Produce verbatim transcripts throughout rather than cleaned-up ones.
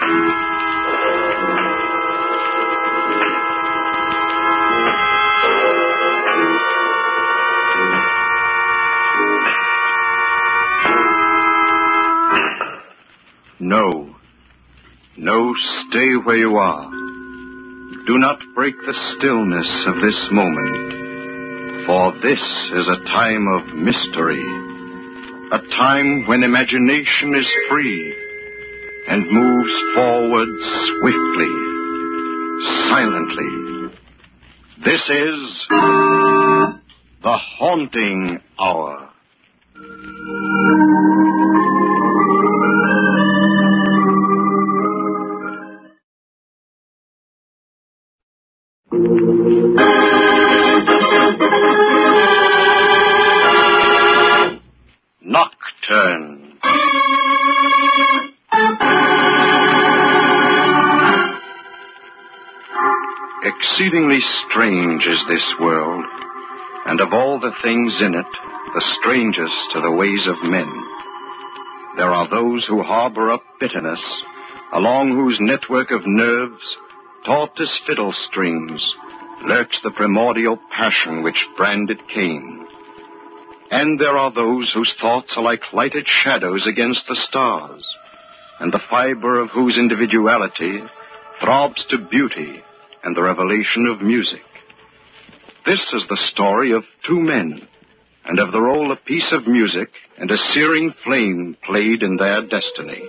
No. No, stay where you are. Do not break the stillness of this moment, for this is a time of mystery, a time when imagination is free and moves forward swiftly, silently. This is the Haunting Hour. Nocturne. Exceedingly strange is this world, and of all the things in it, the strangest are the ways of men. There are those who harbor up bitterness, along whose network of nerves, taut as fiddle strings, lurks the primordial passion which branded Cain. And there are those whose thoughts are like lighted shadows against the stars, and the fiber of whose individuality throbs to beauty and the revelation of music. This is the story of two men, and of the role a piece of music and a searing flame played in their destiny.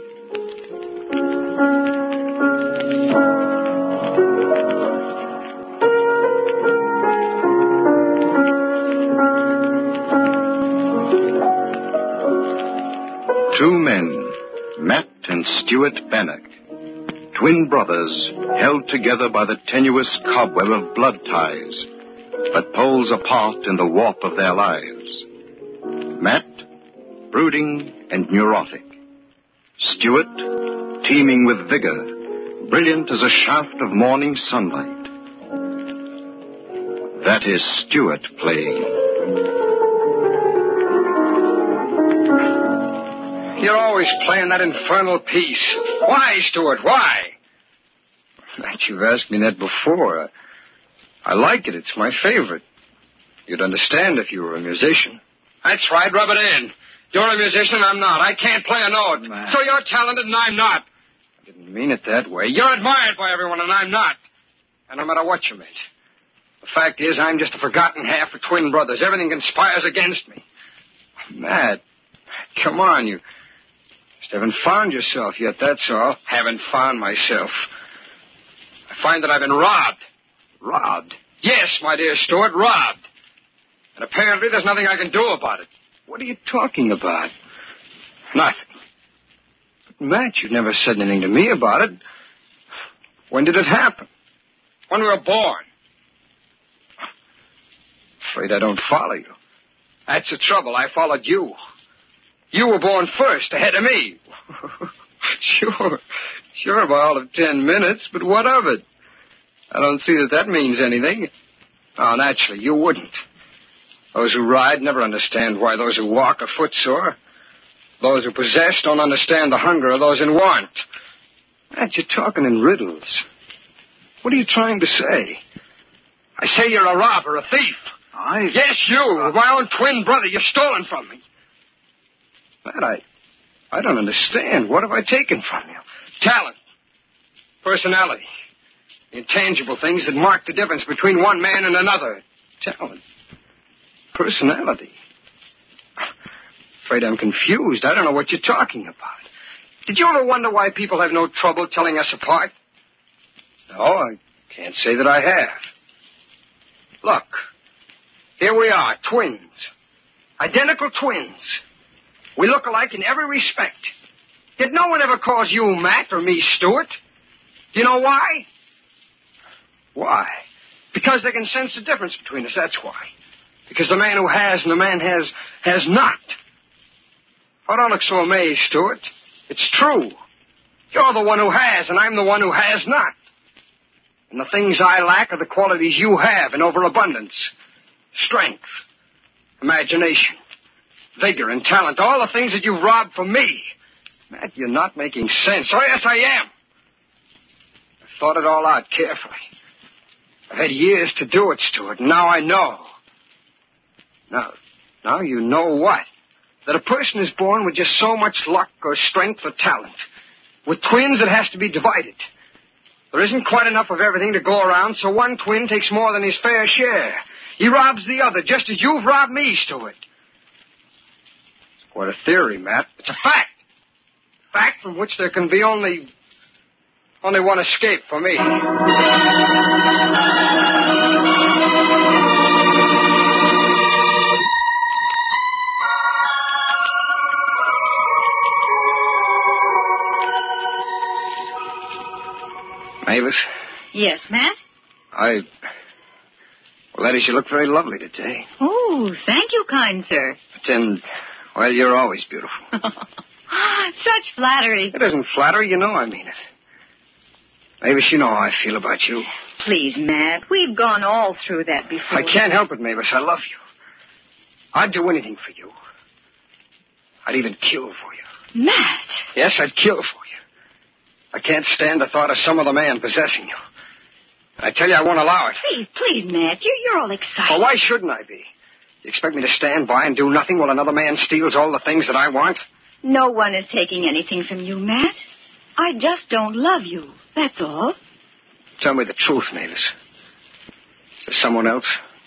Two men, Matt and Stuart Bannock, twin brothers held together by the tenuous cobweb of blood ties, but poles apart in the warp of their lives. Matt, brooding and neurotic. Stuart, teeming with vigor, brilliant as a shaft of morning sunlight. That is Stuart playing. You're always playing that infernal piece. Why, Stuart, why? Matt, you've asked me that before. I like it. It's my favorite. You'd understand if you were a musician. That's right. Rub it in. You're a musician, I'm not. I can't play a note. Matt. So you're talented and I'm not. I didn't mean it that way. You're admired by everyone and I'm not. And no matter what you meant. The fact is, I'm just a forgotten half of twin brothers. Everything conspires against me. Matt, come on, you... Just haven't found yourself yet, that's all. Haven't found myself. I find that I've been robbed. Robbed? Yes, my dear Stuart, robbed. And apparently there's nothing I can do about it. What are you talking about? Nothing. But, Matt, you never said anything to me about it. When did it happen? When we were born. Afraid I don't follow you. That's the trouble. I followed you. You were born first, ahead of me. Sure. Sure, by all of ten minutes, but what of it? I don't see that that means anything. Oh, naturally, you wouldn't. Those who ride never understand why those who walk are footsore. Those who possess don't understand the hunger of those in want. Matt, you're talking in riddles. What are you trying to say? I say you're a robber, a thief. I... Yes, you, my own twin brother. You're stolen from me. Matt, I, I don't understand. What have I taken from you? Talent. Personality. Intangible things that mark the difference between one man and another. Talent. Personality. Afraid I'm confused. I don't know what you're talking about. Did you ever wonder why people have no trouble telling us apart? No, I can't say that I have. Look. Here we are, twins. Identical twins. We look alike in every respect. Yet no one ever calls you Matt or me Stuart. Do you know why? Why? Because they can sense the difference between us, that's why. Because the man who has and the man has, has not. Oh, don't look so amazed, Stuart. It's true. You're the one who has, and I'm the one who has not. And the things I lack are the qualities you have in overabundance. Strength, imagination, vigor, and talent. All the things that you've robbed from me. Matt, you're not making sense. Oh, yes, I am. thought it all out carefully. I've had years to do it, Stuart, and now I know. Now, now you know what? That a person is born with just so much luck or strength or talent. With twins, it has to be divided. There isn't quite enough of everything to go around, so one twin takes more than his fair share. He robs the other, just as you've robbed me, Stuart. It's quite a theory, Matt. It's a fact. Fact from which there can be only... only one escape for me. Mavis? Yes, Matt? I... Well, Letty, you look very lovely today. Oh, thank you, kind sir. But then, well, you're always beautiful. Such flattery. It isn't flattery. You know I mean it. Mavis, you know how I feel about you. Please, Matt, we've gone all through that before. I can't help it, Mavis. I love you. I'd do anything for you. I'd even kill for you. Matt! Yes, I'd kill for you. I can't stand the thought of some other man possessing you. I tell you, I won't allow it. Please, please, Matt, you're, you're all excited. Well, why shouldn't I be? You expect me to stand by and do nothing while another man steals all the things that I want? No one is taking anything from you, Matt. I just don't love you. That's all. Tell me the truth, Mavis. Is there someone else?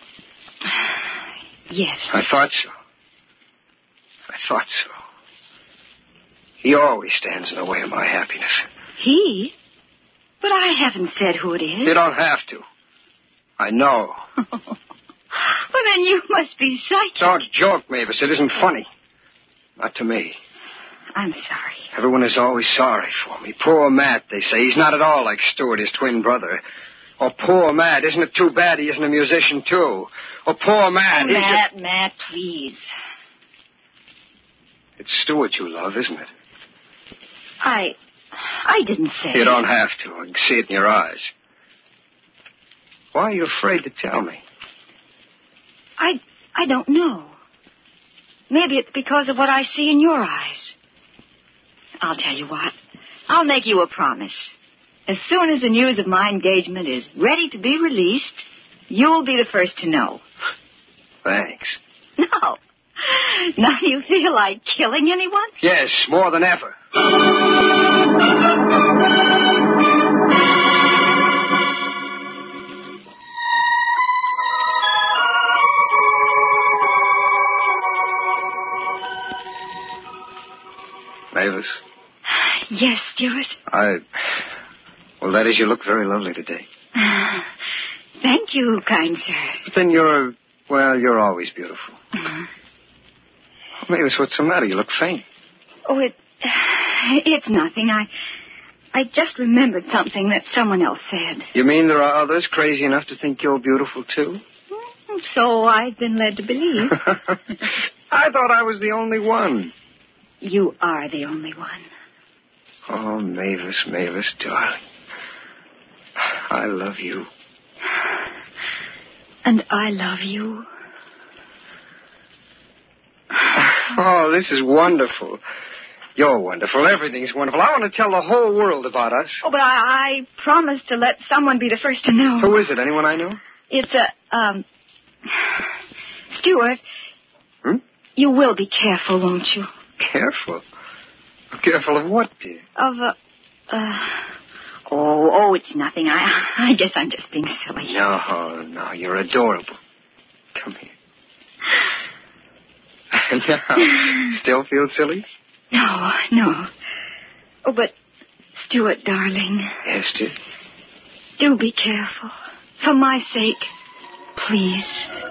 Yes. I thought so. I thought so. He always stands in the way of my happiness. He? But I haven't said who it is. You don't have to. I know. Well, then you must be psychic. Don't joke, Mavis. It isn't funny. Not to me. I'm sorry. Everyone is always sorry for me. Poor Matt, they say. He's not at all like Stuart, his twin brother. Oh, poor Matt. Isn't it too bad he isn't a musician, too? Oh, poor Matt. Oh, Matt, just... Matt, please. It's Stuart you love, isn't it? I... I didn't say... You don't have to. I can see it in your eyes. Why are you afraid to tell me? I... I don't know. Maybe it's because of what I see in your eyes. I'll tell you what. I'll make you a promise. As soon as the news of my engagement is ready to be released, you'll be the first to know. Thanks. No. Now you feel like killing anyone? Yes, more than ever. Mavis? Yes, Stuart. I... Well, that is, you look very lovely today. Uh, thank you, kind sir. But then you're... Well, you're always beautiful. Uh-huh. Mavis, what's the matter? You look faint. Oh, it... It's nothing. I... I just remembered something that someone else said. You mean there are others crazy enough to think you're beautiful, too? So I've been led to believe. I thought I was the only one. You are the only one. Oh, Mavis, Mavis, darling. I love you. And I love you. Oh, this is wonderful. You're wonderful. Everything's wonderful. I want to tell the whole world about us. Oh, but I, I promised to let someone be the first to know. Who is it? Anyone I know? It's a, um... Stuart. Hmm? You will be careful, won't you? Careful? Careful of what, dear? Of, uh... uh oh, oh, it's nothing. I, I guess I'm just being silly. No, no, you're adorable. Come here. Now, still feel silly? No, no. Oh, but, Stuart, darling. Yes, dear? Do be careful. For my sake, please.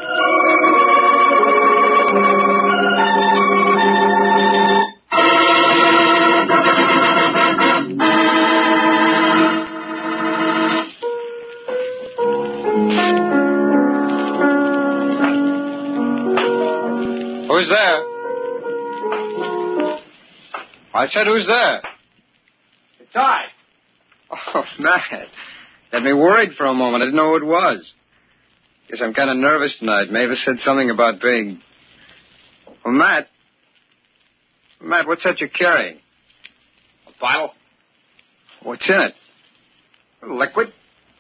Who's there? I said, who's there? It's I. Oh, Matt. Had me worried for a moment. I didn't know who it was. Guess I'm kind of nervous tonight. Mavis said something about being... Well, Matt. Matt, what's that you're carrying? A bottle. What's in it? Liquid?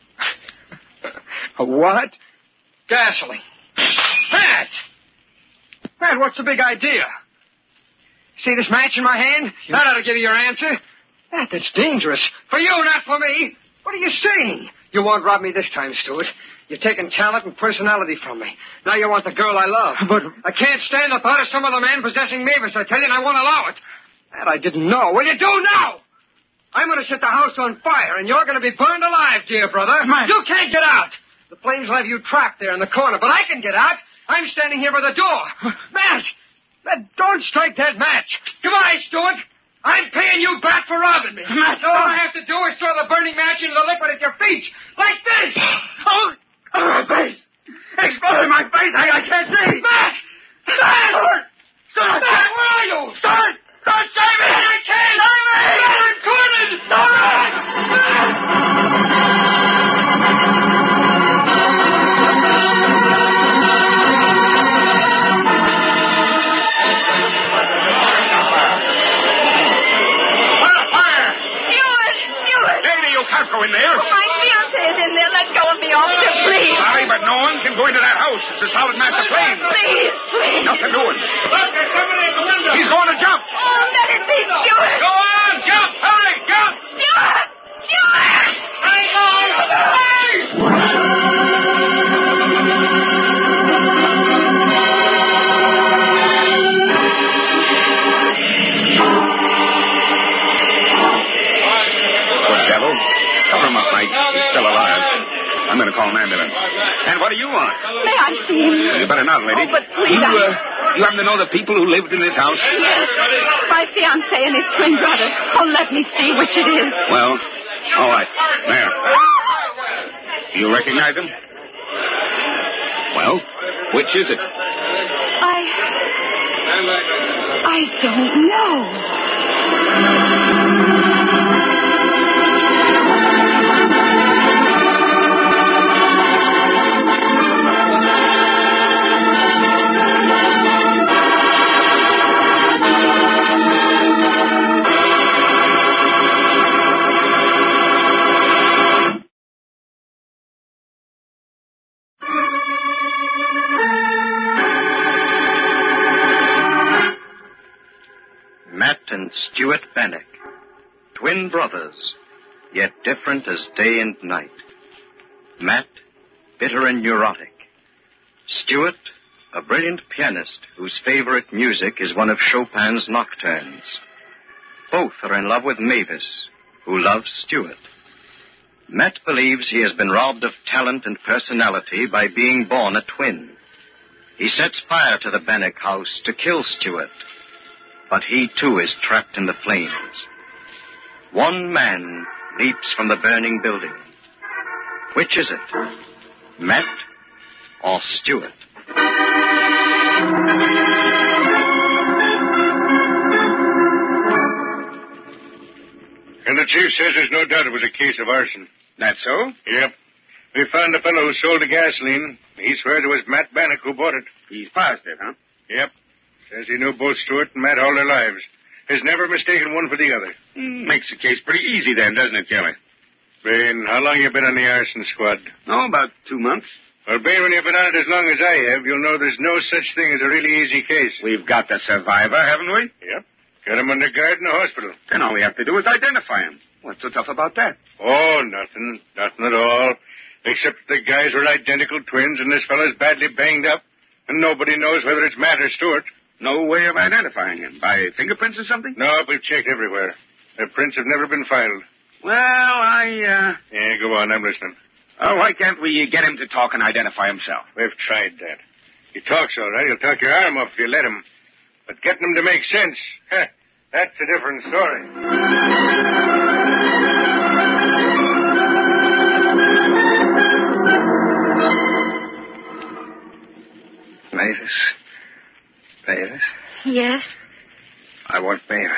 A what? Gasoline. Matt! Matt, what's the big idea? See this match in my hand? Yeah. That ought to give you your answer. Matt, that's dangerous. For you, not for me. What are you saying? You won't rob me this time, Stuart. You've taken talent and personality from me. Now you want the girl I love. But I can't stand the thought of some other man possessing Mavis, I tell you, and I won't allow it. That I didn't know. Well, you do now! I'm going to set the house on fire, and you're going to be burned alive, dear brother. Matt. You can't get out. The flames will have you trapped there in the corner, but I can get out. I'm standing here by the door. Matt! Matt, don't strike that match. Goodbye, Stuart. I'm paying you back for robbing me. Matt, all I have to do is throw the burning match into the liquid at your feet, like this. Oh, oh my face. Explode in my face. I, I can't see. Matt! Matt! Stuart! Stuart! Matt, where are you? Stuart! Stuart, save me! I can't! Save me! I'm cornered! Stuart! Matt! Go in there. Oh, my fiancé is in there. Let go of me, officer, please. Sorry, but no one can go into that house. It's a solid mass of flames. Please, please. Nothing doing. Look, there's somebody at the window. He's going to jump. Oh, let it be Stuart. Go on, jump. Hurry, jump. Stuart! Stuart! Hang on. Hurry! Cover him up, Mike. He's still alive. I'm going to call an ambulance. And what do you want? May I see him? You better not, lady. Oh, but please, You, I... uh, you happen to know the people who lived in this house? Yes. My fiancé and his twin brother. Oh, let me see which it is. Well, all right. There. You recognize him? Well, which is it? I... I don't know. Matt and Stuart Bannock, twin brothers, yet different as day and night. Matt, bitter and neurotic. Stuart, a brilliant pianist whose favorite music is one of Chopin's nocturnes. Both are in love with Mavis, who loves Stuart. Matt believes he has been robbed of talent and personality by being born a twin. He sets fire to the Bannock house to kill Stuart. But he, too, is trapped in the flames. One man leaps from the burning building. Which is it? Matt or Stuart? And the chief says there's no doubt it was a case of arson. That so? Yep. We found the fellow who sold the gasoline. He swears it was Matt Bannock who bought it. He's positive, huh? Yep. Says he knew both Stuart and Matt all their lives. Has never mistaken one for the other. Mm, makes the case pretty easy then, doesn't it, Kelly? Bain, how long you been on the arson squad? Oh, about two months. Well, Bain, when you've been on it as long as I have, you'll know there's no such thing as a really easy case. We've got the survivor, haven't we? Yep. Got him under guard in the hospital. Then all we have to do is identify him. What's so tough about that? Oh, nothing. Nothing at all. Except that the guys were identical twins and this fellow's badly banged up. And nobody knows whether it's Matt or Stuart. No way of identifying him? By fingerprints or something? No, we've checked everywhere. Their prints have never been filed. Well, I, uh... Yeah, go on. I'm listening. Oh, why can't we get him to talk and identify himself? We've tried that. He talks all right. He'll talk your arm off if you let him. But getting him to make sense, huh, that's a different story. Mavis. Mavis? Yes? I want Mavis.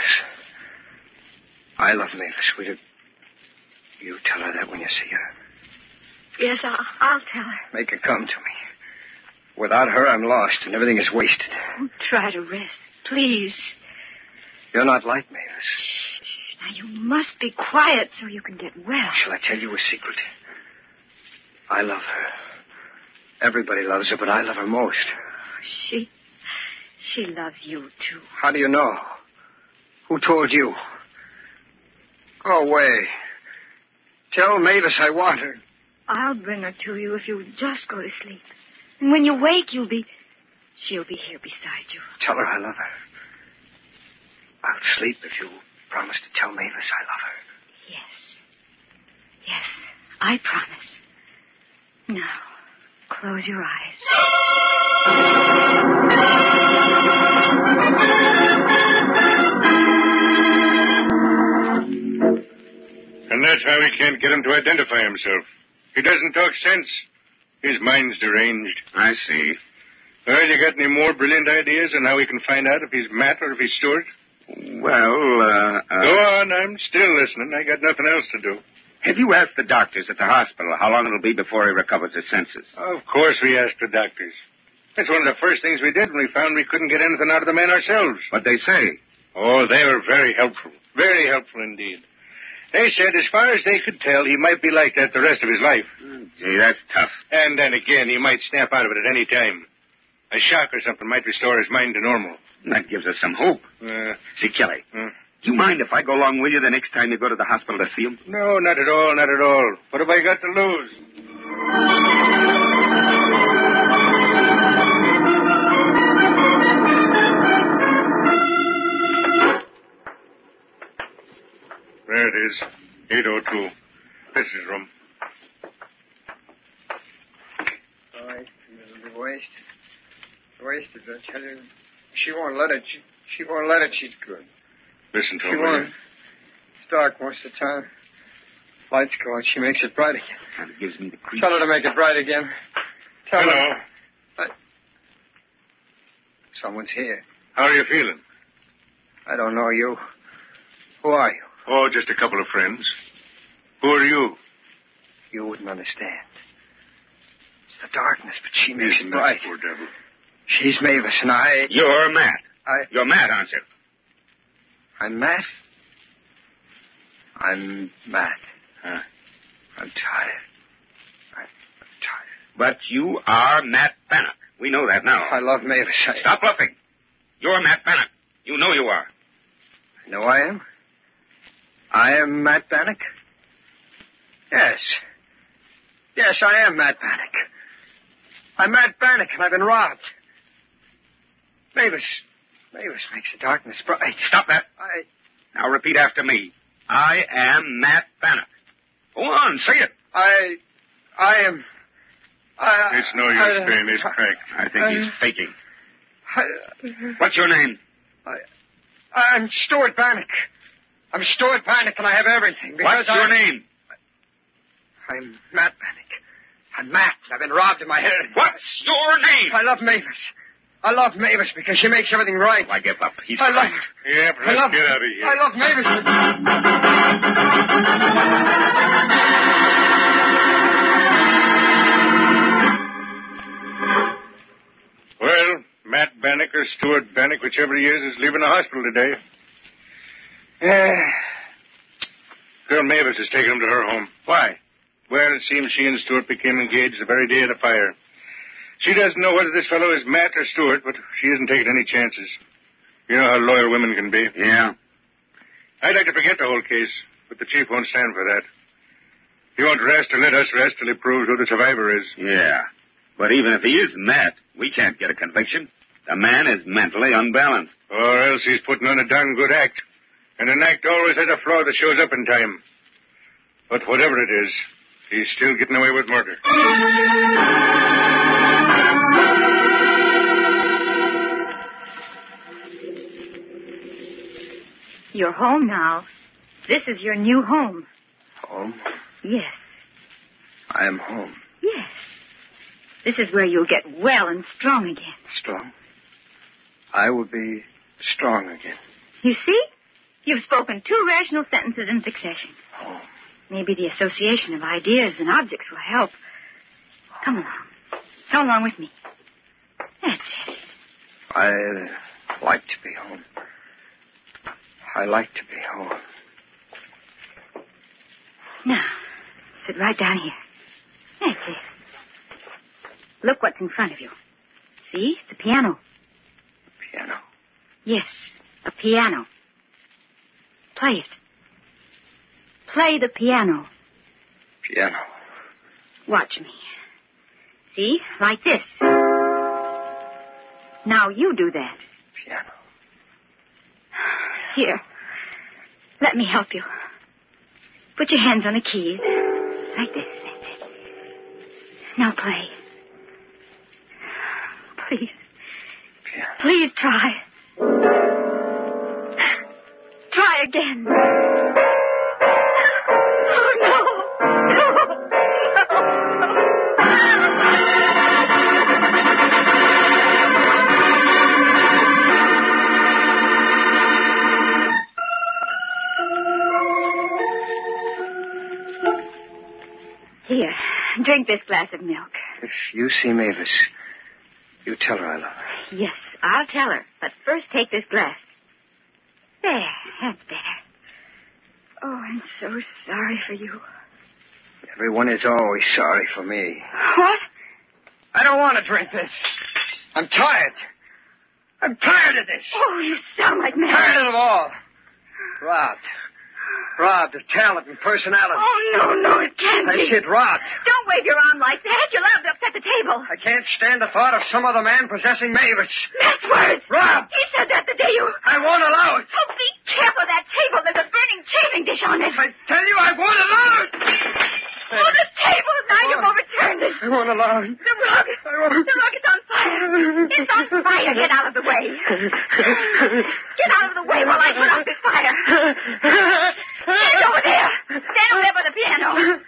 I love Mavis. Will you... You tell her that when you see her. Yes, I'll, I'll tell her. Make her come to me. Without her, I'm lost, and everything is wasted. Oh, try to rest, please. You're not like Mavis. Now, you must be quiet so you can get well. Shall I tell you a secret? I love her. Everybody loves her, but I love her most. She... She loves you, too. How do you know? Who told you? Go away. Tell Mavis I want her. I'll bring her to you if you just go to sleep. And when you wake, you'll be... She'll be here beside you. Tell her I love her. I'll sleep if you promise to tell Mavis I love her. Yes. Yes, I promise. Now, close your eyes. And that's how he can't get him to identify himself. He doesn't talk sense. His mind's deranged. I see. Well, you got any more brilliant ideas on how we can find out if he's Matt or if he's Stuart? Well, uh, uh... Go on, I'm still listening. I got nothing else to do. Have you asked the doctors at the hospital how long it'll be before he recovers his senses? Of course we asked the doctors. That's one of the first things we did when we found we couldn't get anything out of the man ourselves. What'd they say? Oh, they were very helpful. Very helpful indeed. They said as far as they could tell, he might be like that the rest of his life. Oh, gee, that's tough. And then again, he might snap out of it at any time. A shock or something might restore his mind to normal. That gives us some hope. Uh, See, Kelly, uh, do you mind if I go along with you the next time you go to the hospital to see him? no, not at all, not at all. What have I got to lose? There it is. eight oh two. This is room. Oh, it'll be wasted. Wasted, I tell you. She won't let it. She, she won't let it. She's good. Listen to She me. won't. It's dark most of the time. Lights go out. She makes it bright again. Kind of gives me the creeps. Tell her to make it bright again. Tell Hello. her. I... Someone's here. How are you feeling? I don't know you. Who are you? Oh, just a couple of friends. Who are you? You wouldn't understand. It's the darkness, but she makes Isn't it that bright. poor devil? She's Mavis, and I... You're Matt. I... You're Matt, aren't you? I'm Matt. I'm Matt. Huh. I'm tired. I'm, I'm tired. But you are Matt Bannock. We know that now. I love Mavis. I... Stop bluffing. You're Matt Bannock. You know you are. I know I am. I am Matt Bannock. Yes. Yes, I am Matt Bannock. I'm Matt Bannock, and I've been robbed. Mavis. Mavis makes the darkness bright. Stop that. I... Now repeat after me. I am Matt Bannock. Go on, say it. I... I am... I... It's no use I, saying he's cracked. I think I- he's faking. I, What's your name? I, I'm Stuart Bannock. I'm Stuart Bannock, and I have everything. Because What's your I'm, name? I'm Matt Bannock. I'm Matt. I've been robbed in my head. What's your name? I love Mavis. I love Mavis because she makes everything right. I give up. He's I love cracked. Yep, I let's love, get out of here. I love Mavis. Well, Matt Bannock or Stuart Bannock, whichever he is, is leaving the hospital today. Yeah. Girl Mavis is taking him to her home. Why? Well, it seems she and Stuart became engaged the very day of the fire. She doesn't know whether this fellow is Matt or Stuart, but she isn't taking any chances. You know how loyal women can be. Yeah. I'd like to forget the whole case, but the chief won't stand for that. He won't rest or let us rest till he proves who the survivor is. Yeah. But even if he is Matt, we can't get a conviction. The man is mentally unbalanced. Or else he's putting on a darn good act. And an act always has a flaw that shows up in time. But whatever it is, he's still getting away with murder. You're home now. This is your new home. Home? Yes, I am home. yes. This is where you'll get well and strong again. Strong? I will be strong again. You see? You've spoken two rational sentences in succession. Home. Maybe the association of ideas and objects will help. Come along. Come along with me. That's it. I like to be home. I like to be home. Now, sit right down here. That's it. Look what's in front of you. See? It's a piano. Piano? Yes, a piano. Play it. Play the piano. Piano. Watch me. See? Like this. Now you do that. Piano. Here. Let me help you. Put your hands on the keys. Like this. That's it. Now play. Please. Piano. Please try. Try again. Oh, no. No. Here, drink this glass of milk. If you see Mavis, you tell her I love her. Yes, I'll tell her. But first take this glass. There, that's better. Oh, I'm so sorry for you. Everyone is always sorry for me. What? I don't want to drink this. I'm tired. I'm tired of this. Oh, you sound like me. Tired of it all. Robbed. Robbed of talent and personality. Oh, no, no, it can't I be. said robbed. Don't wave your arm like that. You'll have to upset the table. I can't stand the thought of some other man possessing Mavis. That's worse. Robbed. He said that the day you... I won't allow it. Oh, be careful of that table. There's a burning chafing dish on it. I tell you, I won't allow it. Oh, the table. Now you've overturned it. I won't allow it. The rug. I won't. The rug is on fire. It's on fire. Get out of the way. Get out of the way while I put out this fire. Stand over there. Stand over there by the piano.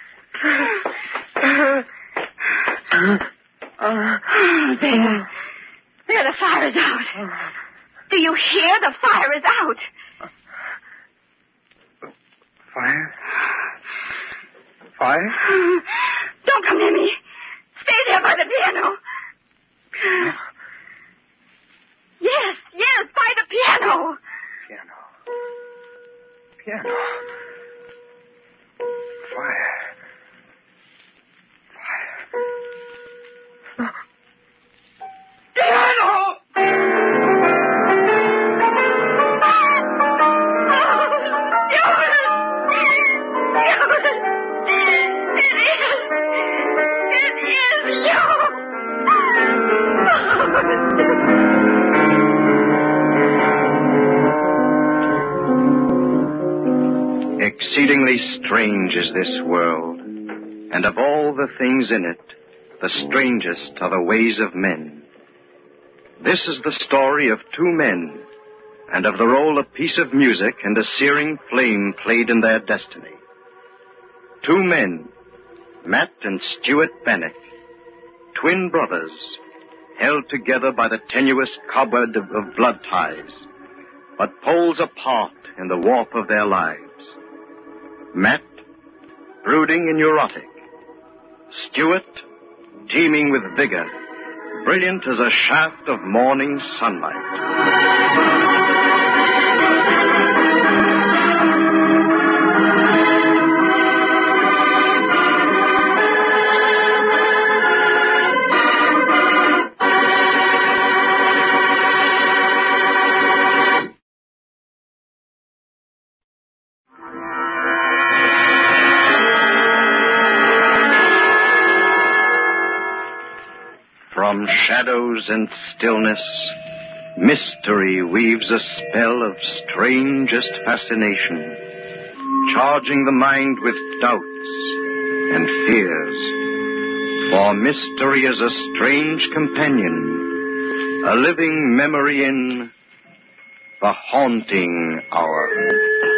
There. There, the fire is out. Do you hear? The fire is out. Fire? Fire? Don't come near me. Stay there by the piano. Yes, yes, by the piano. Piano. Piano. Fire. Fire. Piano! Exceedingly strange is this world, and of all the things in it, the strangest are the ways of men. This is the story of two men, and of the role a piece of music and a searing flame played in their destiny. Two men, Matt and Stuart Bannock, twin brothers, held together by the tenuous cobweb of, of blood ties, but poles apart in the warp of their lives. Matt, brooding and neurotic. Stuart, teeming with vigor, brilliant as a shaft of morning sunlight. From shadows and stillness, mystery weaves a spell of strangest fascination, charging the mind with doubts and fears. For mystery is a strange companion, a living memory in the haunting hour.